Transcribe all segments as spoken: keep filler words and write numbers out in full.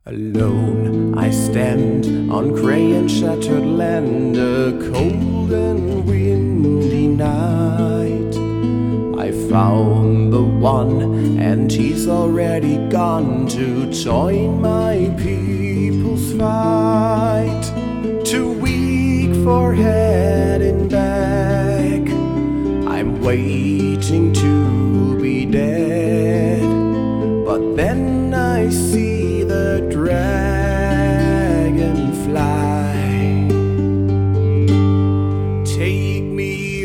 Alone I stand on grey and shattered land, a cold and windy night. I found the one, and he's already gone to join my people's fight. Too weak for heading back, I'm waiting to be dead. But then I see the dragonfly. Take me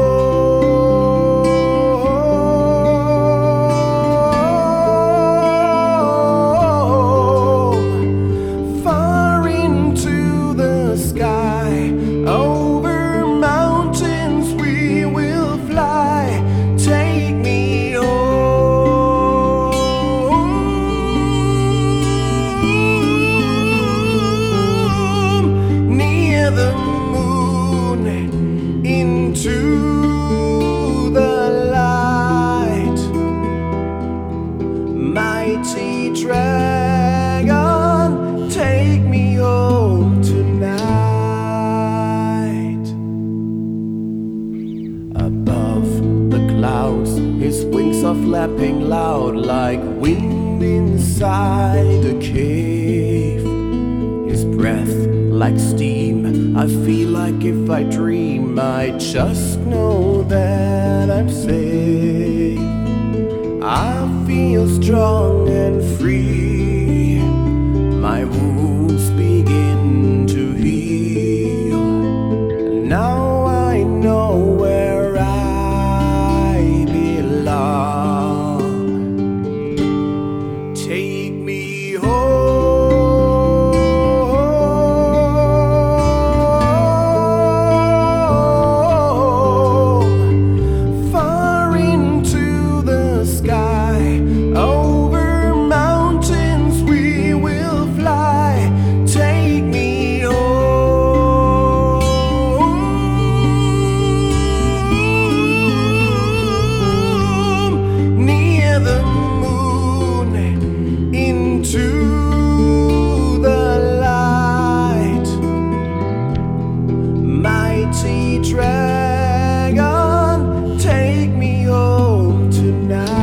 home, far into the sky. Over mountains we will fly. Take me home, near the moon, into the light. Mighty dragon, take me home tonight. Above the clouds, his wings are flapping loud like wind inside a cave. His breath like steam, I feel like if I dream, I just know that I'm safe. I feel strong and free, my wounds begin to heal. Now I know where I belong. Take me home, far into the sky. Over mountains we will fly. Take me home, near the moon, into the light. Mighty dragon, take me home tonight.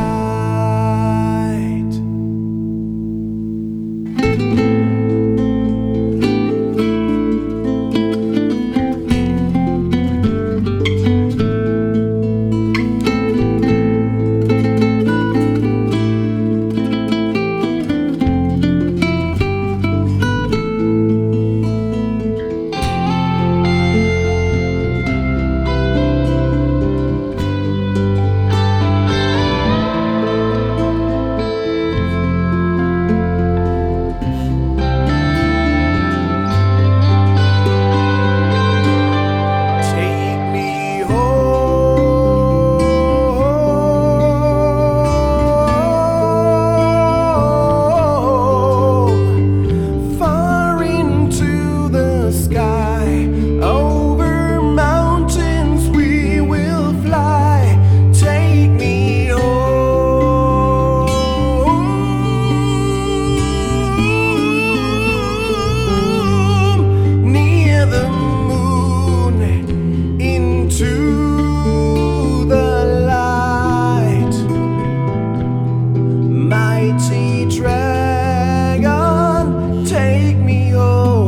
Mighty dragon, take me home.